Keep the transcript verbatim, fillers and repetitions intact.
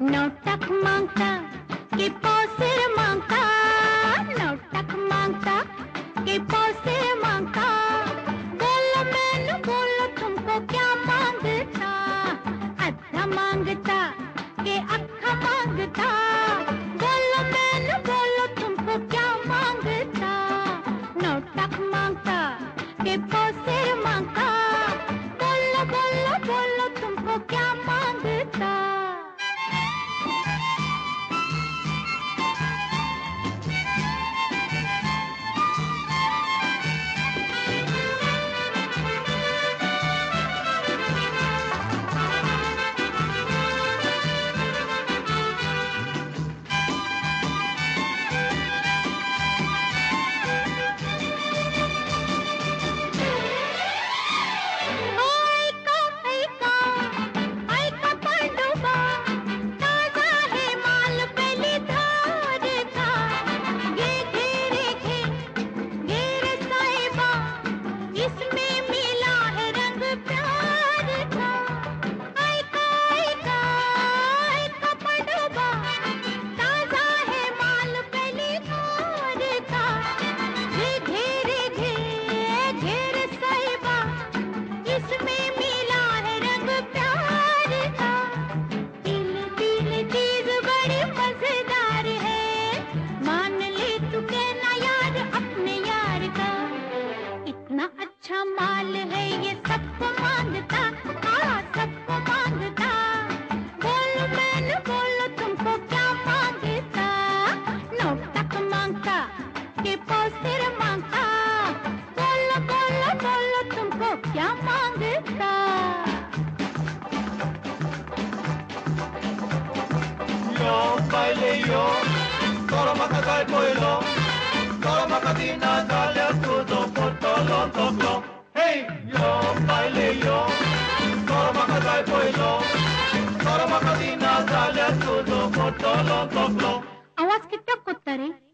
नौटक मांगता कि पौसिर मांगता, नौटक मांगता कि पौसिर मांगता। बोलो मैंने बोलो तुमको क्या मांगता, अद्धा मांगता कि अक्खा मांगता। बोलो मैंने बोलो तुमको क्या मांगता, नौटक मांगता कि पौसिर मांगता। बोलो बोलो बोलो तुमको क्या मांगता। अच्छा माल है ये सबको मांगता, हाँ सबको मांगता। बोलो मैंने बोलो तुमको क्या मांगता, नौटक मांगता कि पौसिर मांगता। बोलो बोलो बोलो तुमको क्या मांगता। Yo baile yo, solo macacay pueblo, solo macadina dale a todo por todo todo. Hey, yo baile yo, solo macacay pueblo, solo macadina dale a todo por todo todo. आवाज कितना कुत्ता रे?